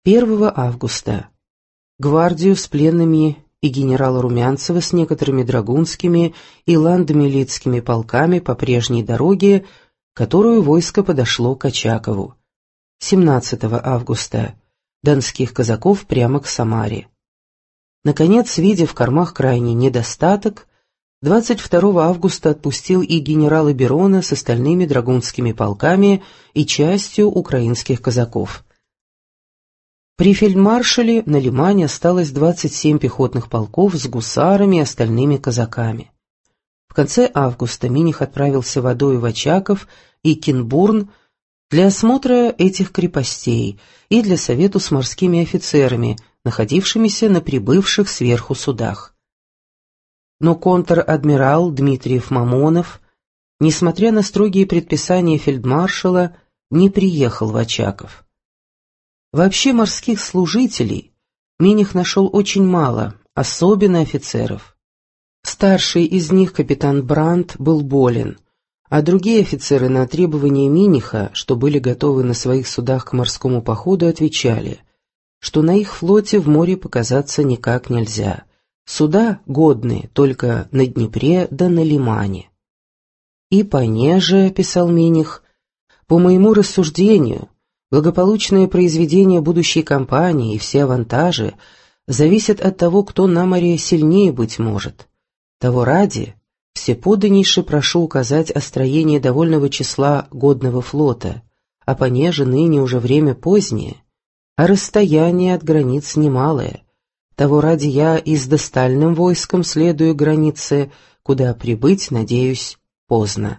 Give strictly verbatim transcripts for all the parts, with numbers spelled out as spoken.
первого августа гвардию с пленными и генерала Румянцева с некоторыми драгунскими и ландмилицкими полками по прежней дороге, которую войско подошло к Очакову. семнадцатого августа донских казаков прямо к Самаре. Наконец, видя в кормах крайний недостаток, двадцать второго августа отпустил и генерала Берона с остальными драгунскими полками и частью украинских казаков. При фельдмаршале на Лимане осталось двадцать семь пехотных полков с гусарами и остальными казаками. В конце августа Миних отправился водою в Очаков и Кинбурн для осмотра этих крепостей и для совету с морскими офицерами, находившимися на прибывших сверху судах. Но контр-адмирал Дмитриев-Мамонов, несмотря на строгие предписания фельдмаршала, не приехал в Очаков. Вообще морских служителей Миних нашел очень мало, особенно офицеров. Старший из них, капитан Брандт, был болен, а другие офицеры на требования Миниха, что были готовы на своих судах к морскому походу, отвечали, что на их флоте в море показаться никак нельзя. Суда годные только на Днепре да на Лимане. «И понеже, — писал Миних, — по моему рассуждению, благополучное произведение будущей кампании и все авантажи зависят от того, кто на море сильнее быть может. Того ради всеподданнейше прошу указать о строении довольного числа годного флота, а понеже ныне уже время позднее, а расстояние от границ немалое. Того ради я и с достальным войском следую границе, куда прибыть, надеюсь, поздно».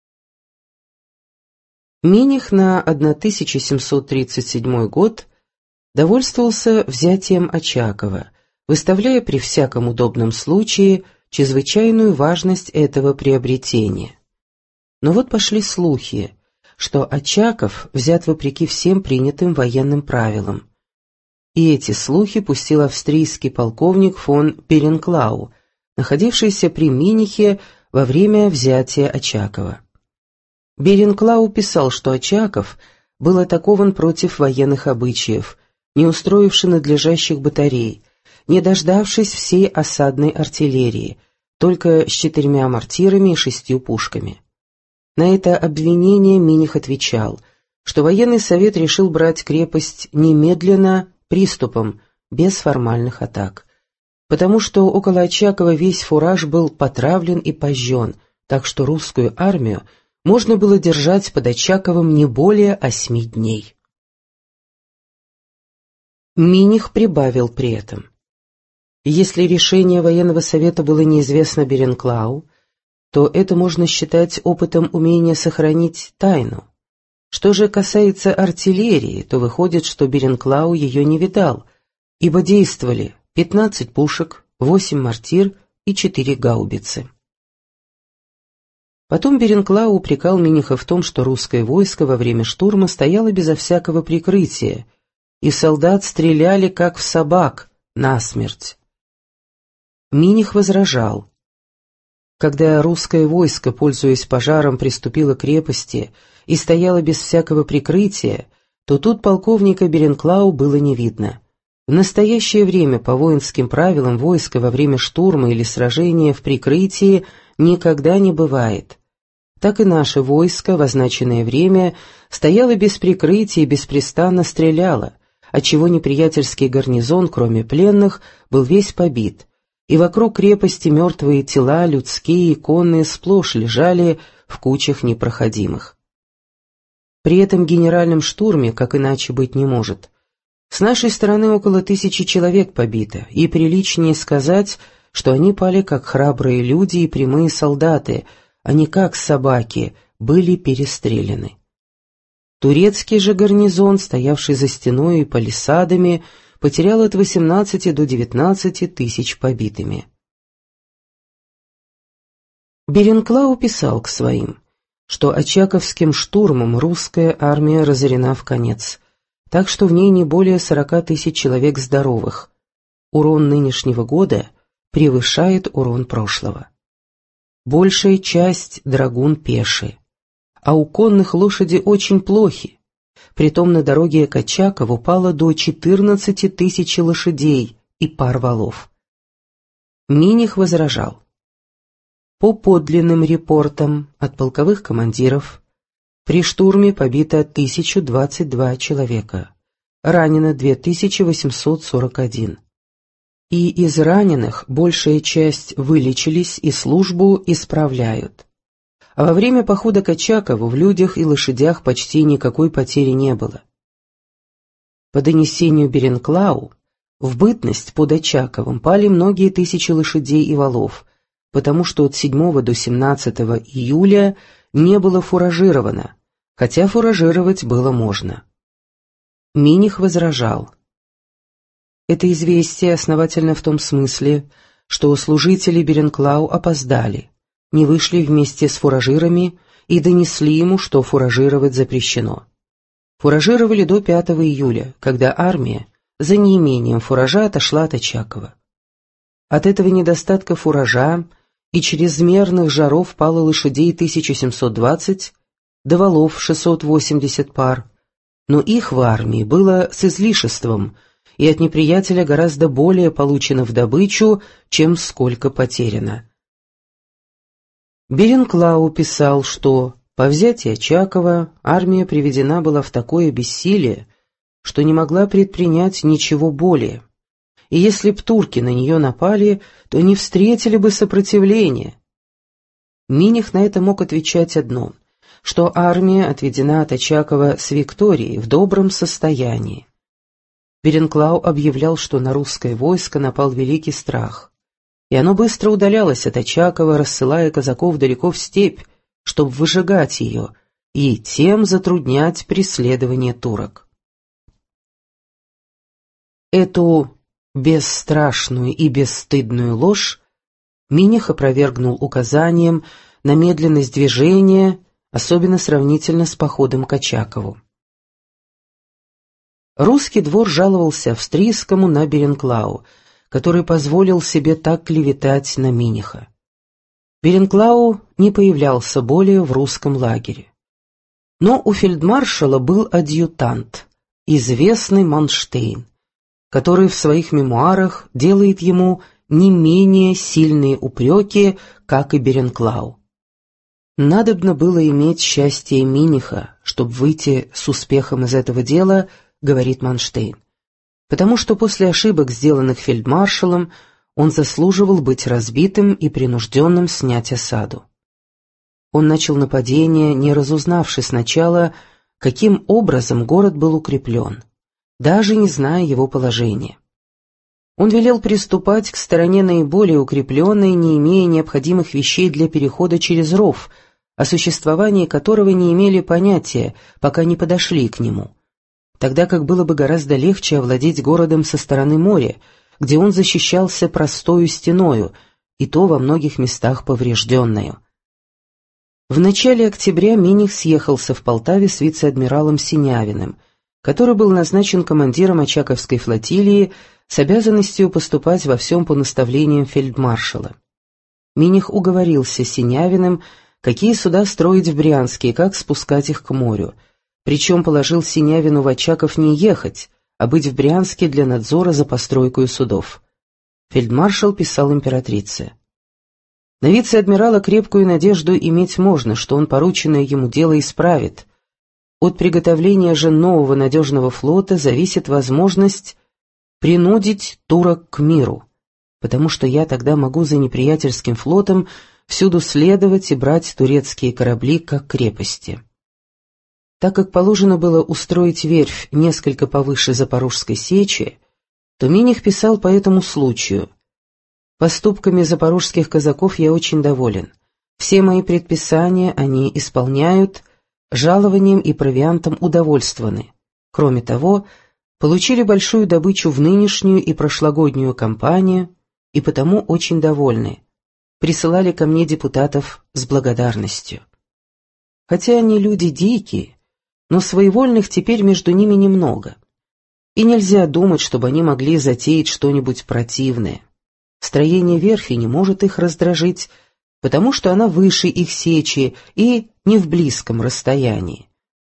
Миних на тысяча семьсот тридцать седьмой год довольствовался взятием Очакова, выставляя при всяком удобном случае чрезвычайную важность этого приобретения. Но вот пошли слухи, что Очаков взят вопреки всем принятым военным правилам. И эти слухи пустил австрийский полковник фон Перенклау, находившийся при Минихе во время взятия Очакова. Беренклау писал, что Очаков был атакован против военных обычаев, не устроивши надлежащих батарей, не дождавшись всей осадной артиллерии, только с четырьмя мортирами и шестью пушками. На это обвинение Миних отвечал, что военный совет решил брать крепость немедленно, приступом, без формальных атак, потому что около Очакова весь фураж был потравлен и пожжен, так что русскую армию можно было держать под Очаковым не более осьми дней. Миних прибавил при этом: если решение военного совета было неизвестно Беренклау, то это можно считать опытом умения сохранить тайну. Что же касается артиллерии, то выходит, что Беренклау ее не видал, ибо действовали пятнадцать пушек, восемь мортир и четыре гаубицы. Потом Беренклау упрекал Миниха в том, что русское войско во время штурма стояло безо всякого прикрытия, и солдат стреляли, как в собак, насмерть. Миних возражал: когда русское войско, пользуясь пожаром, приступило к крепости и стояло без всякого прикрытия, то тут полковника Беренклау было не видно. В настоящее время по воинским правилам войско во время штурма или сражения в прикрытии никогда не бывает. Так и наше войско в означенное время стояло без прикрытия и беспрестанно стреляло, отчего неприятельский гарнизон, кроме пленных, был весь побит, и вокруг крепости мертвые тела, людские и конные, сплошь лежали в кучах непроходимых. При этом генеральном штурме, как иначе быть не может, с нашей стороны около тысячи человек побито, и приличнее сказать, что они пали как храбрые люди и прямые солдаты, а не как собаки, были перестреляны. Турецкий же гарнизон, стоявший за стеной и палисадами, потерял от восемнадцати до девятнадцати тысяч побитыми. Беренклау писал к своим, что очаковским штурмом русская армия разорена вконец, так что в ней не более сорока тысяч человек здоровых. Урон нынешнего года превышает урон прошлого. Большая часть драгун пешие, а у конных лошади очень плохи. притом на дороге к Очакову пало до четырнадцати тысяч лошадей и пар валов. Миних возражал. По подлинным репортам от полковых командиров, при штурме побито тысяча двадцать два человека, ранено две тысячи восемьсот сорок один. И из раненых большая часть вылечились и службу исправляют. А во время похода к Очакову в людях и лошадях почти никакой потери не было. По донесению Беренклау, в бытность под Очаковым пали многие тысячи лошадей и валов, потому что от седьмого до семнадцатого июля не было фуражировано, хотя фуражировать было можно. Миних возражал. Это известие основательно в том смысле, что служители Беренклау опоздали, не вышли вместе с фуражирами и донесли ему, что фуражировать запрещено. Фуражировали до пятого июля, когда армия за неимением фуража отошла от Очакова. От этого недостатка фуража и чрезмерных жаров пало лошадей тысяча семьсот двадцать, до валов шестьсот восемьдесят пар, но их в армии было с излишеством, и от неприятеля гораздо более получено в добычу, чем сколько потеряно. Беренклау писал, что по взятии Очакова армия приведена была в такое бессилие, что не могла предпринять ничего более, и если б турки на нее напали, то не встретили бы сопротивления. Миних на это мог отвечать одно, что армия отведена от Очакова с Викторией в добром состоянии. Беренклау объявлял, что на русское войско напал великий страх, и оно быстро удалялось от Очакова, рассылая казаков далеко в степь, чтобы выжигать ее и тем затруднять преследование турок. Эту бесстрашную и бесстыдную ложь Миних опровергнул указанием на медленность движения, особенно сравнительно с походом к Очакову. Русский двор жаловался австрийскому на Беренклау, который позволил себе так клеветать на Миниха. Беренклау не появлялся более в русском лагере. Но у фельдмаршала был адъютант, известный Манштейн, который в своих мемуарах делает ему не менее сильные упреки, как и Беренклау. Надобно было иметь счастье Миниха, чтобы выйти с успехом из этого дела, говорит Манштейн, потому что после ошибок, сделанных фельдмаршалом, он заслуживал быть разбитым и принужденным снять осаду. Он начал нападение, не разузнавши сначала, каким образом город был укреплен, даже не зная его положения. Он велел приступать к стороне наиболее укрепленной, не имея необходимых вещей для перехода через ров, о существовании которого не имели понятия, пока не подошли к нему, тогда как было бы гораздо легче овладеть городом со стороны моря, где он защищался простою стеною, и то во многих местах поврежденную. В начале октября Миних съехался в Полтаве с вице-адмиралом Синявиным, который был назначен командиром Очаковской флотилии с обязанностью поступать во всем по наставлениям фельдмаршала. Миних уговорился с Синявиным, какие суда строить в Брянске и как спускать их к морю, причем положил Синявину в Очаков не ехать, а быть в Брянске для надзора за постройкой судов. Фельдмаршал писал императрице: «На вице-адмирала крепкую надежду иметь можно, что он порученное ему дело исправит. От приготовления же нового надежного флота зависит возможность принудить турок к миру, потому что я тогда могу за неприятельским флотом всюду следовать и брать турецкие корабли как крепости». Так как положено было устроить верфь несколько повыше Запорожской сечи, то Миних писал по этому случаю: «Поступками запорожских казаков я очень доволен. Все мои предписания они исполняют, жалованием и провиантом удовольствованы. Кроме того, получили большую добычу в нынешнюю и прошлогоднюю кампанию, и потому очень довольны. Присылали ко мне депутатов с благодарностью. Хотя они люди дикие, но своевольных теперь между ними немного. И нельзя думать, чтобы они могли затеять что-нибудь противное. Строение верфи не может их раздражить, потому что она выше их сечи и не в близком расстоянии.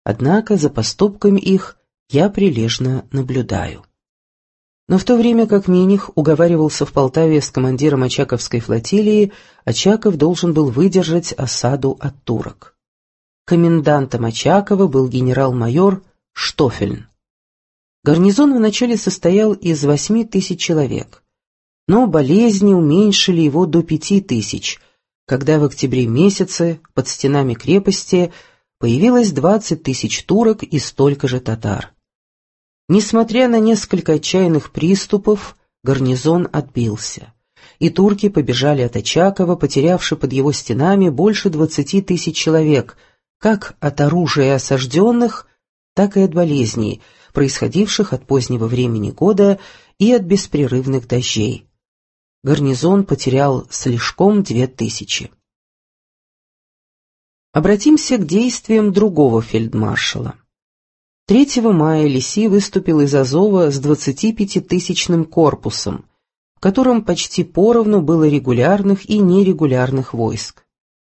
однако за поступками их я прилежно наблюдаю. Но в то время как Миних уговаривался в Полтаве с командиром Очаковской флотилии, Очаков должен был выдержать осаду от турок. Комендантом Очакова был генерал-майор Штофельн. Гарнизон вначале состоял из восьми тысяч человек, но болезни уменьшили его до пяти тысяч, когда в октябре месяце под стенами крепости появилось двадцать тысяч турок и столько же татар. Несмотря на несколько отчаянных приступов, гарнизон отбился, и турки побежали от Очакова, потерявши под его стенами больше двадцати тысяч человек, как от оружия осажденных, так и от болезней, происходивших от позднего времени года и от беспрерывных дождей. Гарнизон потерял слишком две тысячи. Обратимся к действиям другого фельдмаршала. третьего мая Лиси выступил из Азова с двадцатипятитысячным корпусом, в котором почти поровну было регулярных и нерегулярных войск.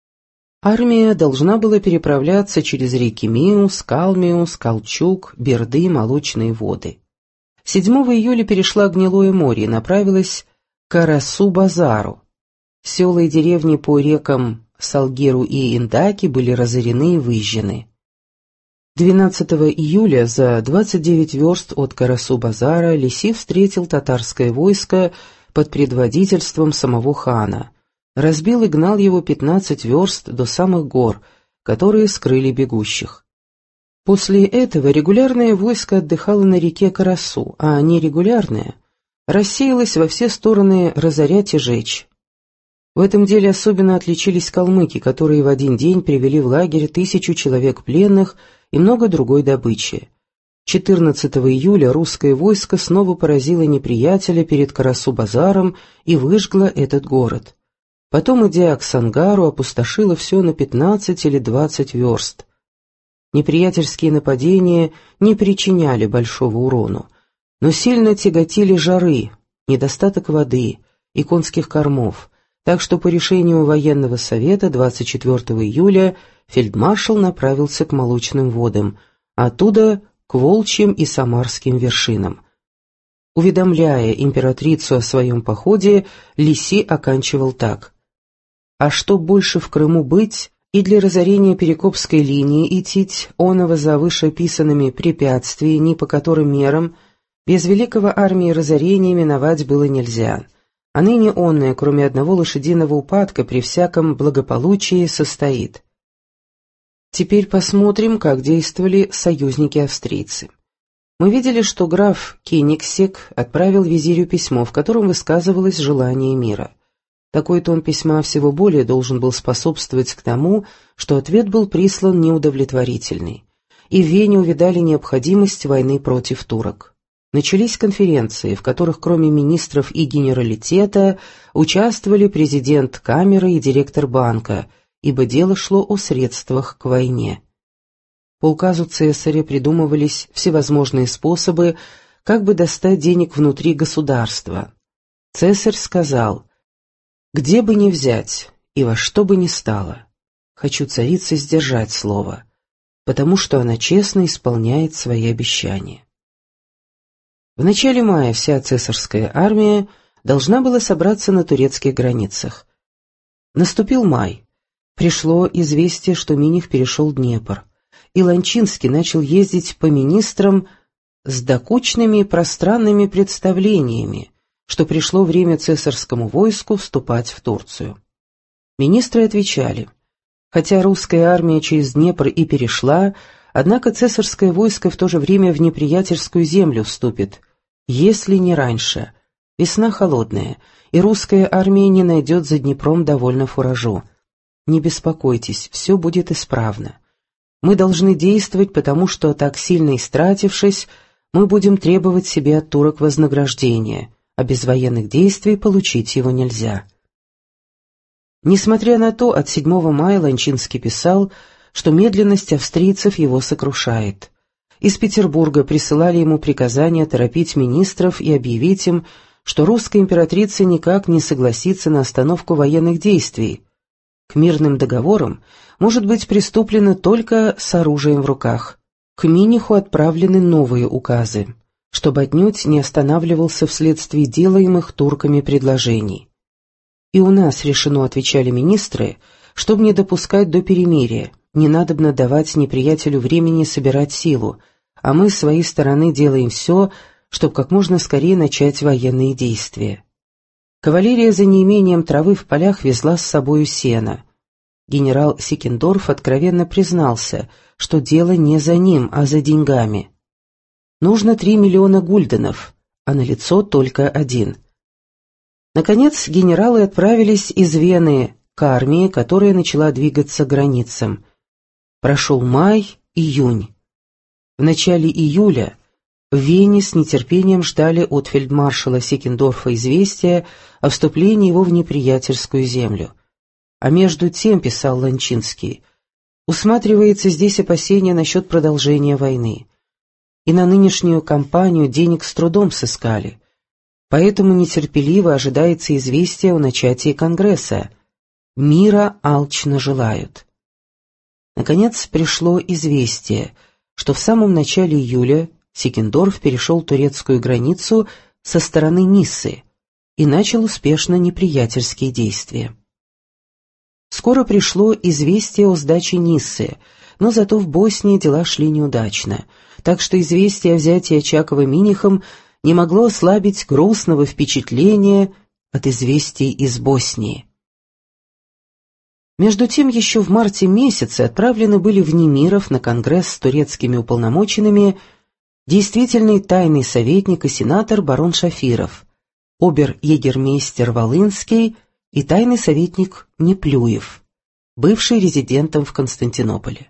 Армия должна была переправляться через реки Миус, Калмиус, Калчук, Берды, Молочные воды. седьмого июля перешла Гнилое море и направилась к Карасу-базару. Села и деревни по рекам Салгиру и Индаки были разорены и выжжены. двенадцатого июля за двадцать девять верст от Карасу-базара Лиси встретил татарское войско под предводительством самого хана, разбил и гнал его пятнадцать верст до самых гор, которые скрыли бегущих. После этого регулярное войско отдыхало на реке Карасу, а нерегулярное рассеялось во все стороны разорять и жечь. В этом деле особенно отличились калмыки, которые в один день привели в лагерь тысячу человек пленных и много другой добычи. четырнадцатого июля русское войско снова поразило неприятеля перед Карасу-базаром и выжгло этот город. Потом, идя к Сангару, опустошило все на пятнадцать или двадцать верст. Неприятельские нападения не причиняли большого урону, но сильно тяготили жары, недостаток воды и конских кормов, так что по решению военного совета двадцать четвёртого июля фельдмаршал направился к Молочным водам, а оттуда к Волчьим и Самарским вершинам. Уведомляя императрицу о своем походе, Лиси оканчивал так: «А что больше в Крыму быть, и для разорения Перекопской линии идтить, оного за вышеописанными препятствий, ни по которым мерам, без великого армии разорения миновать было нельзя, а ныне онное, кроме одного лошадиного упадка, при всяком благополучии состоит». Теперь посмотрим, как действовали союзники-австрийцы. Мы видели, что граф Кенигсек отправил визирю письмо, в котором высказывалось желание мира. Такой тон письма всего более должен был способствовать к тому, что ответ был прислан неудовлетворительный, и в Вене увидали необходимость войны против турок. Начались конференции, в которых кроме министров и генералитета участвовали президент Камеры и директор банка, ибо дело шло о средствах к войне. По указу цесаря придумывались всевозможные способы, как бы достать денег внутри государства. Цесарь сказал: «Где бы ни взять и во что бы ни стало, хочу царице сдержать слово, потому что она честно исполняет свои обещания». В начале мая вся цесарская армия должна была собраться на турецких границах. Наступил май. Пришло известие, что Миних перешел Днепр, и Ланчинский начал ездить по министрам с докучными пространными представлениями, что пришло время цесарскому войску вступать в Турцию. Министры отвечали: хотя русская армия через Днепр и перешла, однако цесарское войско в то же время в неприятельскую землю вступит, если не раньше. Весна холодная, и русская армия не найдет за Днепром довольно фуражу. Не беспокойтесь, все будет исправно. Мы должны действовать, потому что, так сильно истратившись, мы будем требовать себе от турок вознаграждения, а без военных действий получить его нельзя. Несмотря на то, от седьмого мая Ланчинский писал, что медленность австрийцев его сокрушает. Из Петербурга присылали ему приказания торопить министров и объявить им, что русская императрица никак не согласится на остановку военных действий. К мирным договорам может быть приступлено только с оружием в руках, К Миниху отправлены новые указы, чтобы отнюдь не останавливался вследствие делаемых турками предложений. «И у нас решено, — отвечали министры, — чтобы не допускать до перемирия, не надобно давать неприятелю времени собирать силу, а мы с своей стороны делаем все, чтобы как можно скорее начать военные действия». Кавалерия за неимением травы в полях везла с собою сено. Генерал Сикендорф откровенно признался, что дело не за ним, а за деньгами. Нужно три миллиона гульденов, а налицо только один. Наконец генералы отправились из Вены к армии, которая начала двигаться к границам. Прошел май, июнь. В начале июля в Вене с нетерпением ждали от фельдмаршала Сикендорфа известия о вступлении его в неприятельскую землю. А между тем, писал Ланчинский, усматривается здесь опасение насчет продолжения войны. И на нынешнюю кампанию денег с трудом сыскали. Поэтому нетерпеливо ожидается известие о начатии Конгресса. Мира алчно желают. Наконец пришло известие, что в самом начале июля Сикендорф перешел турецкую границу со стороны Ниссы и начал успешно неприятельские действия. Скоро пришло известие о сдаче Ниссы, но зато в Боснии дела шли неудачно, так что известие о взятии Очакова Минихом не могло ослабить грустного впечатления от известий из Боснии. Между тем, еще в марте месяце отправлены были в Немиров на конгресс с турецкими уполномоченными действительный тайный советник и сенатор барон Шафиров, обер-егермейстер Волынский и тайный советник Неплюев, бывший резидентом в Константинополе.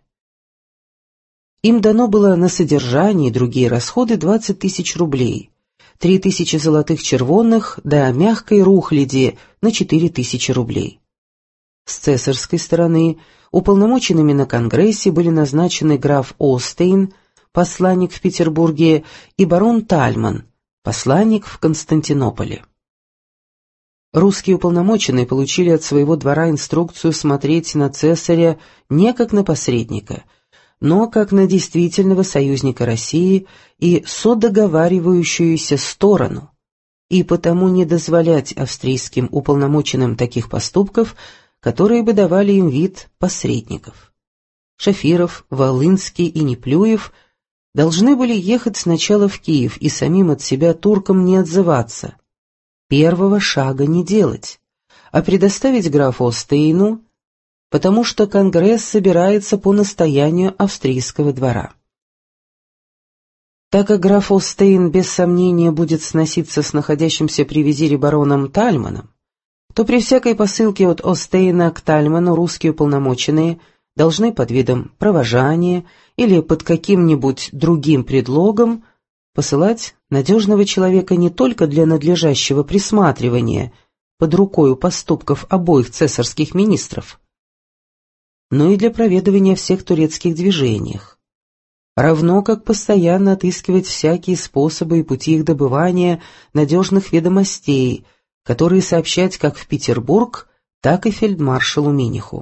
Им дано было на содержание и другие расходы двадцать тысяч рублей, три тысячи золотых червонных, да мягкой рухляди на четыре тысячи рублей. С цесарской стороны уполномоченными на Конгрессе были назначены граф Остейн, посланник в Петербурге, и барон Тальман, посланник в Константинополе. Русские уполномоченные получили от своего двора инструкцию смотреть на цесаря не как на посредника, но как на действительного союзника России и содоговаривающуюся сторону, и потому не дозволять австрийским уполномоченным таких поступков, которые бы давали им вид посредников. Шафиров, Волынский и Неплюев должны были ехать сначала в Киев и самим от себя туркам не отзываться, первого шага не делать, а предоставить графу Остейну, потому что Конгресс собирается по настоянию австрийского двора. Так как граф Остейн без сомнения будет сноситься с находящимся при визире бароном Тальманом, то при всякой посылке от Остейна к Тальману русские уполномоченные должны под видом провожания или под каким-нибудь другим предлогом посылать надежного человека не только для надлежащего присматривания под рукою поступков обоих цесарских министров, но и для проведывания всех турецких движениях, равно как постоянно отыскивать всякие способы и пути их добывания надежных ведомостей, которые сообщать как в Петербург, так и фельдмаршалу Миниху.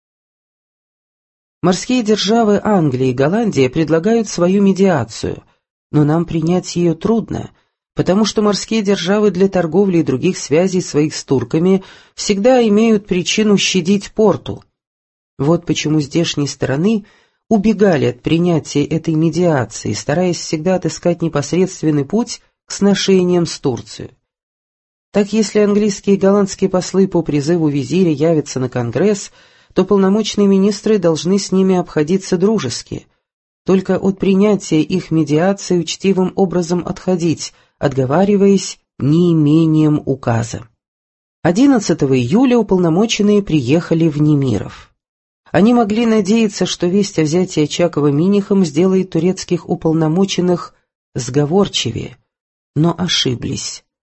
Морские державы Англия и Голландия предлагают свою медиацию, но нам принять ее трудно, потому что морские державы для торговли и других связей своих с турками всегда имеют причину щадить порту. Вот почему здешние стороны убегали от принятия этой медиации, стараясь всегда отыскать непосредственный путь к сношениям с Турцией. Так если английские и голландские послы по призыву визиря явятся на Конгресс, то полномочные министры должны с ними обходиться дружески, только от принятия их медиации учтивым образом отходить, отговариваясь неимением указа. одиннадцатого июля уполномоченные приехали в Немиров. Они могли надеяться, что весть о взятии Очакова Минихом сделает турецких уполномоченных сговорчивее, но ошиблись.